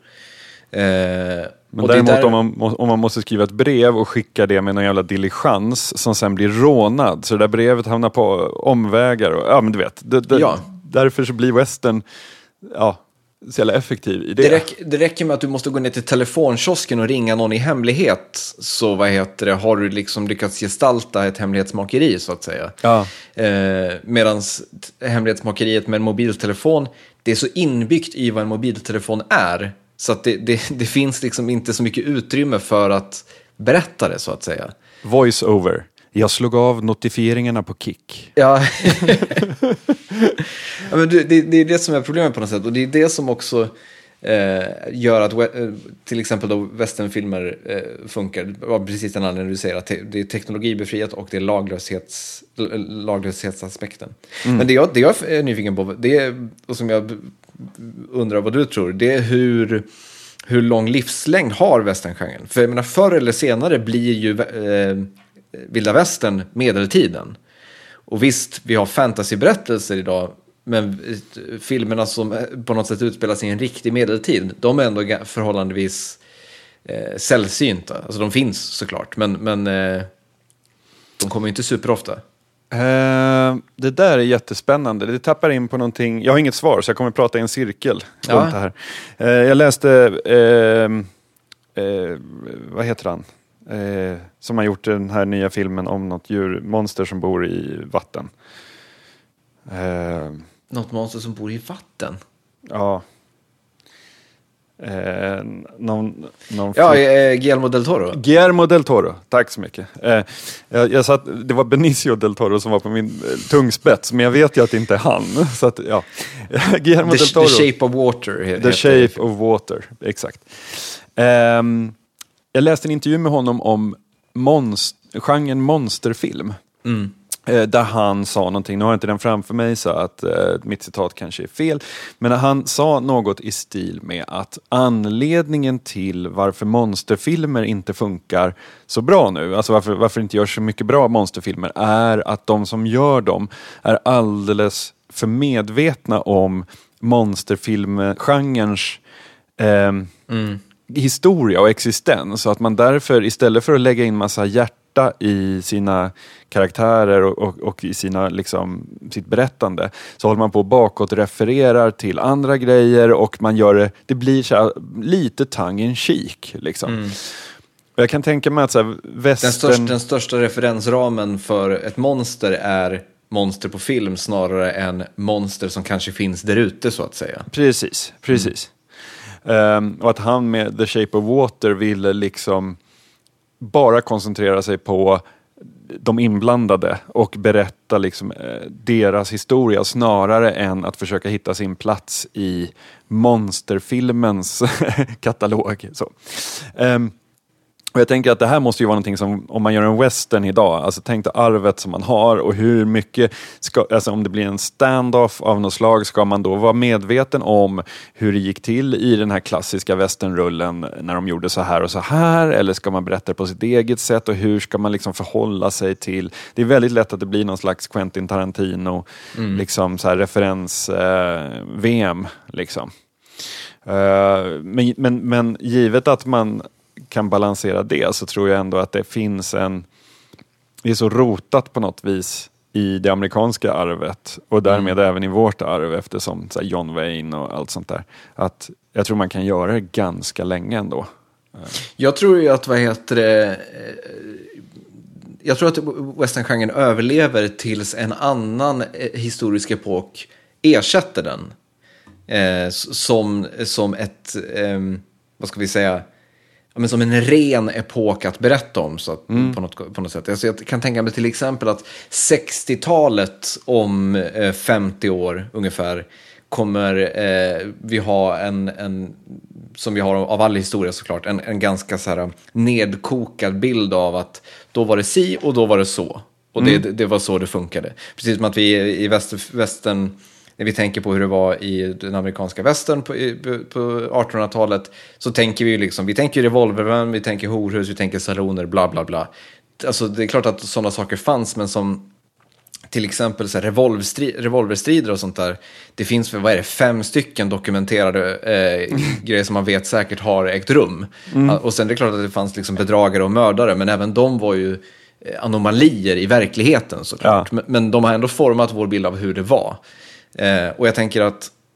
Men däremot om man måste skriva ett brev och skicka det med någon jävla diligens som sen blir rånad, så det där brevet hamnar på omvägar och, men du vet, därför så blir western så jävla effektiv i det. Det räcker med att du måste gå ner till telefonkiosken och ringa någon i hemlighet, så har du liksom lyckats gestalta ett hemlighetsmakeri, så att säga. Ja. Medans hemlighetsmakeriet med en mobiltelefon, det är så inbyggt i vad en mobiltelefon är, så att det finns liksom inte så mycket utrymme för att berätta det, så att säga. Voice over. Jag slog av notifieringarna på Kik. Ja, ja, men det är det som är problemet på något sätt. Och det är det som också gör att till exempel då westernfilmer funkar. Det var precis den anledningen du säger, att det är teknologibefriat och det är laglöshetsaspekten. Men det jag är nyfiken på, det är, och som jag undrar vad du tror, det är hur lång livslängd har westerngenren. För jag menar, förr eller senare blir ju vilda västern medeltiden. Och visst, vi har fantasyberättelser idag, men filmerna som på något sätt utspelar sig i en riktig medeltid, de är ändå förhållandevis sällsynta. Alltså de finns såklart, men de kommer inte superofta. Det där är jättespännande. Det tappar in på någonting. Jag har inget svar, så jag kommer att prata i en cirkel runt det här. Jag läste vad heter han? Som har gjort den här nya filmen om något djurmonster som bor i vatten. Något monster som bor i vatten? Ja. Guillermo del Toro. Guillermo del Toro, tack så mycket. Jag sa att det var Benicio del Toro som var på min tungspets, men jag vet ju att det inte är han. Så att, ja. Guillermo del Toro. The Shape of Water. The Shape of Water, exakt. Jag läste en intervju med honom om genren monsterfilm. Där han sa någonting, nu har jag inte den framför mig så att mitt citat kanske är fel, men han sa något i stil med att anledningen till varför monsterfilmer inte funkar så bra nu, alltså varför inte görs så mycket bra monsterfilmer, är att de som gör dem är alldeles för medvetna om monsterfilmgenrens historia och existens, så att man därför istället för att lägga in massa hjärta i sina karaktärer och i sina, liksom, sitt berättande, så håller man på bakåt refererar till andra grejer och man gör det blir så här, lite tongue in cheek liksom. Och jag kan tänka mig att så här, den största referensramen för ett monster är monster på film snarare än monster som kanske finns där ute, så att säga. Precis. Och att han med The Shape of Water ville liksom bara koncentrera sig på de inblandade och berätta liksom deras historia snarare än att försöka hitta sin plats i monsterfilmens katalog. Så. Och jag tänker att det här måste ju vara någonting som, om man gör en western idag, alltså tänk dig arvet som man har och hur mycket, alltså om det blir en stand-off av något slag, ska man då vara medveten om hur det gick till i den här klassiska westernrullen när de gjorde så här och så här, eller ska man berätta det på sitt eget sätt och hur ska man liksom förhålla sig till, det är väldigt lätt att det blir någon slags Quentin Tarantino liksom så här referens VM liksom. Men givet att man kan balansera det, så tror jag ändå att det finns det är så rotat på något vis i det amerikanska arvet och därmed även i vårt arv, eftersom så här, John Wayne och allt sånt där, att jag tror man kan göra det ganska länge ändå. Jag tror ju att jag tror att westerngenren överlever tills en annan historisk epok ersätter den som ett vad ska vi säga, men som en ren epok att berätta om, så att, på något sätt. Alltså jag kan tänka mig till exempel att 60-talet om 50 år ungefär kommer vi ha en som vi har av all historia såklart, en ganska så här nedkokad bild av att då var det si och då var det så. Och det var så det funkade. Precis som att vi i västern, när vi tänker på hur det var i den amerikanska västern på 1800-talet, så tänker vi ju liksom, vi tänker revolvervän, vi tänker horhus, vi tänker saloner, bla bla bla. Alltså det är klart att sådana saker fanns, men som till exempel så här revolverstrider och sånt där, det finns, vad är det, 5 stycken dokumenterade grejer som man vet säkert har ägt rum. Och sen är det klart att det fanns liksom bedragare och mördare, men även de var ju anomalier i verkligheten såklart. Ja. Men de har ändå format vår bild av hur det var. Och jag tänker att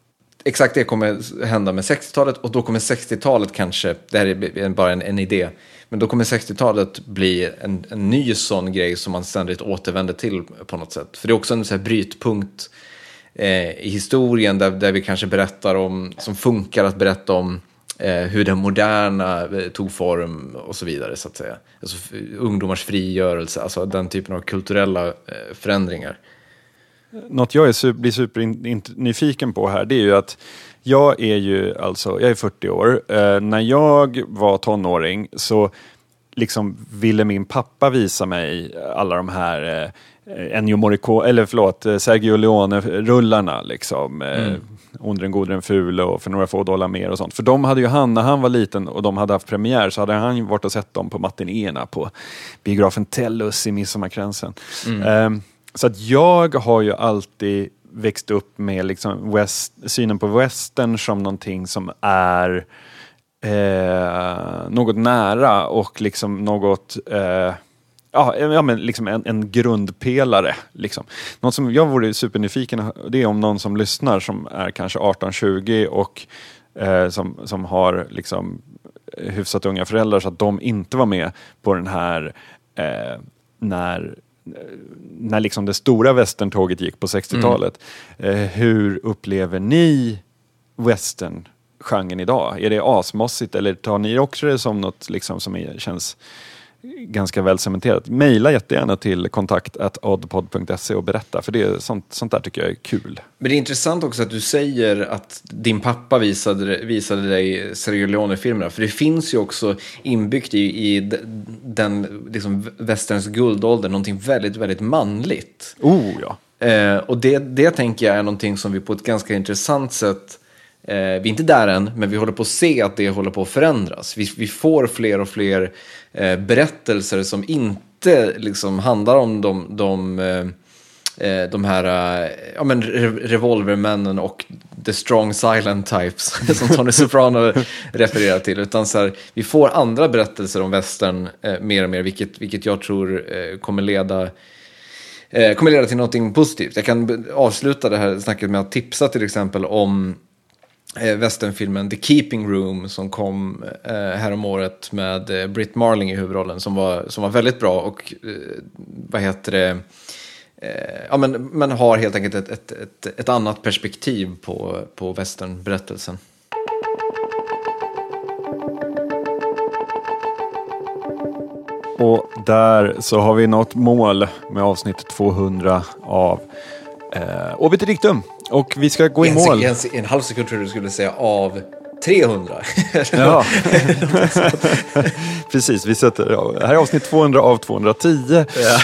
exakt det kommer hända med 60-talet, och då kommer 60-talet kanske, det här är bara en idé, men då kommer 60-talet bli en ny sån grej som man ständigt återvänder till på något sätt. För det är också en så här brytpunkt i historien där vi kanske berättar om, som funkar att berätta om hur den moderna tog form och så vidare, så att säga. Alltså ungdomars frigörelse, alltså den typen av kulturella förändringar. Något jag blir supernyfiken på här, det är ju att jag är 40 år. När jag var tonåring så liksom ville min pappa visa mig alla de här Ennio Morricone, Sergio Leone-rullarna liksom. Onder en god, en ful och för några få dollar mer och sånt. För de hade ju när han var liten och de hade haft premiär, så hade han varit och sett dem på matinéerna på biografen Tellus i Midsommarkränsen. Så att jag har ju alltid växt upp med liksom synen på western som någonting som är något nära och liksom något men liksom en grundpelare liksom. Något som jag vore supernyfiken, det är om någon som lyssnar som är kanske 18-20 och som har liksom hyfsat unga föräldrar, så att de inte var med på den här när liksom det stora västerntåget gick på 60-talet. Hur upplever ni western-genren idag? Är det asmossigt, eller tar ni också det som något liksom som känns ganska väl cementerat? Maila jättegärna till kontakt@oddpod.se och berätta, för det är sånt där tycker jag är kul. Men det är intressant också att du säger att din pappa visade dig Sergio Leone-filmerna, för det finns ju också inbyggt i den liksom västerns guldålder någonting väldigt, väldigt manligt. Ja. Och det tänker jag är någonting som vi på ett ganska intressant sätt, vi är inte där än, men vi håller på att se att det håller på att förändras. Vi får fler och fler berättelser som inte liksom handlar om de här revolvermännen och the strong silent types som Tony Soprano refererar till, utan så här, vi får andra berättelser om västern mer och mer, vilket jag tror kommer leda till något positivt. Jag kan avsluta det här snacket med att tipsa till exempel om westernfilmen The Keeping Room som kom härom året med Britt Marling i huvudrollen, som var väldigt bra och men har helt enkelt ett annat perspektiv på westernberättelsen. Och där så har vi nått mål med avsnitt 200 av Obit Dictum. Och vi ska gå i mål. En halv sekund tror du skulle säga av 300. Ja. Precis, vi sätter här är avsnitt 200 av 210.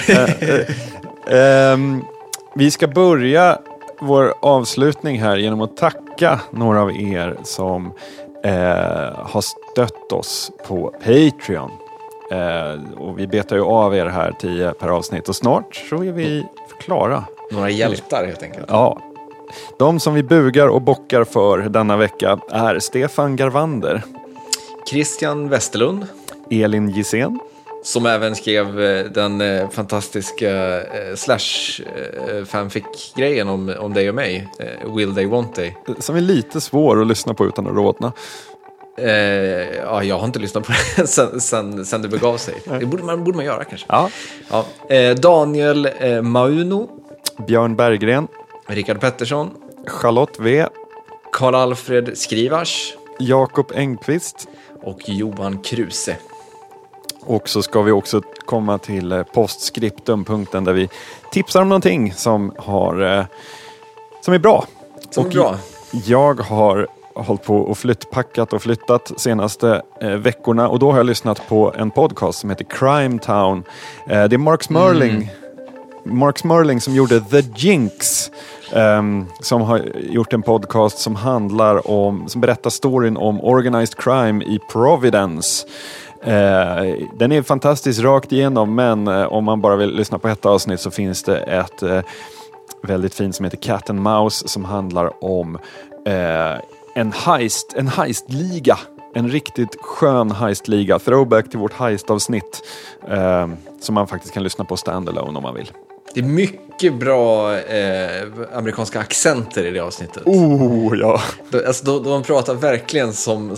Vi ska börja vår avslutning här genom att tacka några av er som har stött oss på Patreon. Och vi betar ju av er här 10 per avsnitt, och snart så är vi klara. Några hjältar helt enkelt. Ja. De som vi bugar och bockar för denna vecka är Stefan Garvander, Christian Westerlund, Elin Gissén, som även skrev den fantastiska Slash-fanfic-grejen om dig och mig, Will They Want They. Som är lite svår att lyssna på utan att rodna. Ja, jag har inte lyssnat på det sen det begav sig. Det borde man göra kanske. Ja. Daniel Mauno, Björn Berggren, Rickard Pettersson, Charlotte V, Karl-Alfred Skrivars, Jakob Engqvist och Johan Kruse. Och så ska vi också komma till postscriptum-punkten där vi tipsar om någonting som är bra. Jag har hållit på och flyttpackat och flyttat senaste veckorna, och då har jag lyssnat på en podcast som heter Crime Town. Det är Mark Smerling som gjorde The Jinx, som har gjort en podcast som som berättar storyn om organized crime i Providence. Den är fantastiskt rakt igenom, men om man bara vill lyssna på ett avsnitt så finns det ett väldigt fint som heter Cat and Mouse, som handlar om en heistliga. En riktigt skön heistliga. Throwback till vårt heistavsnitt, som man faktiskt kan lyssna på standalone om man vill. Det är mycket bra amerikanska accenter i det avsnittet. Ja. De pratar verkligen som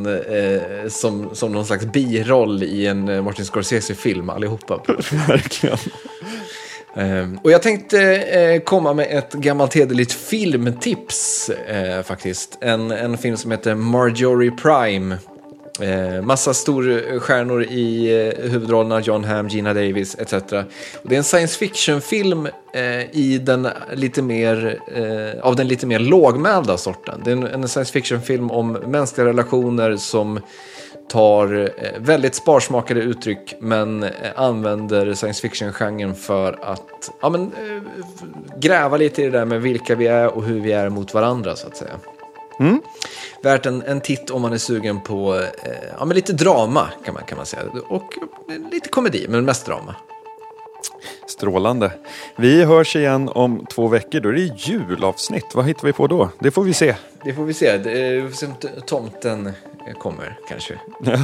någon slags biroll i en Martin Scorsese-film allihopa. Verkligen. Och jag tänkte komma med ett gammalt hederligt filmtips faktiskt. En film som heter Marjorie Prime. Massa storstjärnor i huvudrollerna, John Hamm, Gina Davis etc. Och det är en science fiction-film i den lite mer av den lite mer lågmälda sorten. Det är en science fiction-film om mänskliga relationer som tar väldigt sparsmakade uttryck men använder science fiction-genren för att gräva lite i det där med vilka vi är och hur vi är mot varandra så att säga. Värt en titt om man är sugen på lite drama kan man säga. Och lite komedi, men mest drama. Strålande. Vi hörs igen om 2 veckor. Då är det julavsnitt. Vad hittar vi på då? Det får vi se. Vi får se om tomten kommer kanske. Ja.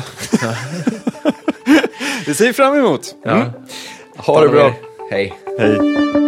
Det ser vi fram emot. Ja. Ha det bra. Hej. Hej.